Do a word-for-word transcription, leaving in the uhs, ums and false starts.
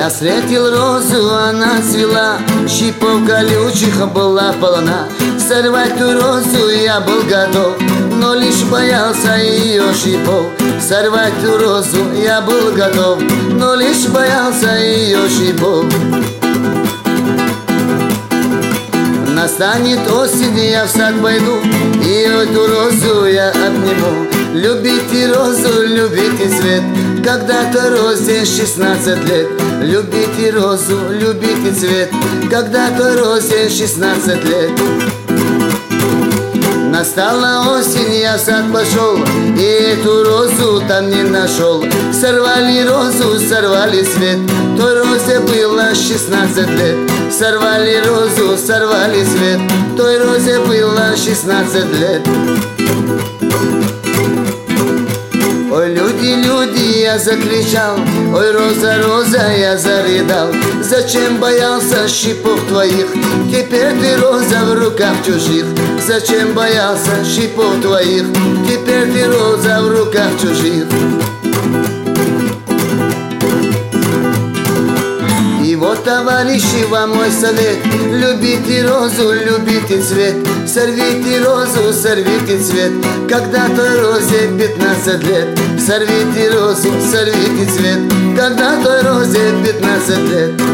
встретил розу, она цвела, щипов колючих была полна. Сорвать ту розу я был готов, но лишь боялся ее шипов. Сорвать ту розу я был готов, но лишь боялся ее шипов. Настанет осень, я в сад пойду, и эту розу я обниму. Любите розу, любите цвет, когда-то розе шестнадцать лет. Любите розу, любите цвет, когда-то розе шестнадцать лет. Настала осень, я в сад пошел, и эту розу там не нашел. Сорвали розу, сорвали цвет, той розе было шестнадцать лет. Сорвали розу, сорвали цвет, той розе было шестнадцать лет. Ой, люди, люди, я закричал, ой, роза, роза, я зарыдал. Зачем боялся шипов твоих, теперь ты роза в руках чужих. Зачем боялся шипов твоих, теперь ты роза в руках чужих. И вот, товарищи, вам мой совет: любите розу, любите цвет. Сорвите розу, сорвите цвет, когда-то розе пятнадцать лет. Сорвите розу, сорвите цвет, когда-то розе пятнадцать лет.